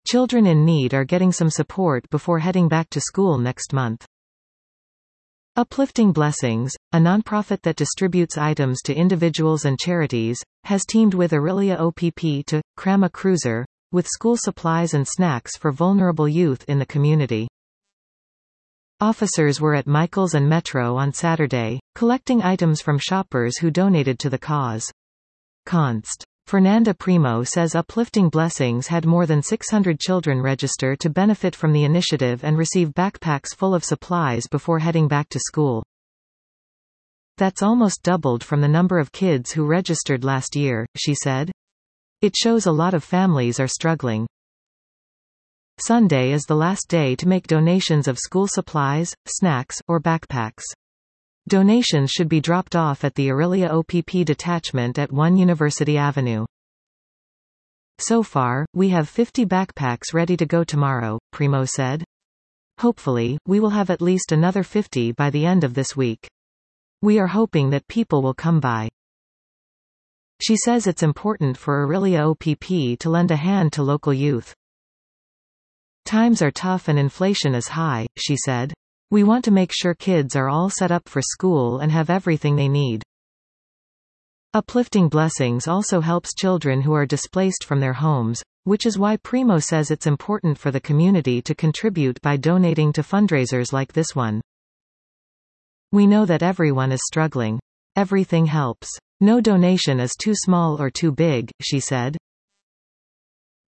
Children in need are getting some support before heading back to school next month. Uplifting Blessings, a nonprofit that distributes items to individuals and charities, has teamed with Aurelia OPP to cram a cruiser with school supplies and snacks for vulnerable youth in the community. Officers were at Michaels and Metro on Saturday, collecting items from shoppers who donated to the cause. Const. Fernanda Primo says Uplifting Blessings had more than 600 children register to benefit from the initiative and receive backpacks full of supplies before heading back to school. That's almost doubled from the number of kids who registered last year, she said. It shows a lot of families are struggling. Sunday is the last day to make donations of school supplies, snacks, or backpacks. Donations should be dropped off at the Aurelia OPP detachment at 1 University Avenue. So far, we have 50 backpacks ready to go tomorrow, Primo said. Hopefully, we will have at least another 50 by the end of this week. We are hoping that people will come by. She says it's important for Aurelia OPP to lend a hand to local youth. Times are tough and inflation is high, she said. We want to make sure kids are all set up for school and have everything they need. Uplifting Blessings also helps children who are displaced from their homes, which is why Primo says it's important for the community to contribute by donating to fundraisers like this one. We know that everyone is struggling. Everything helps. No donation is too small or too big, she said.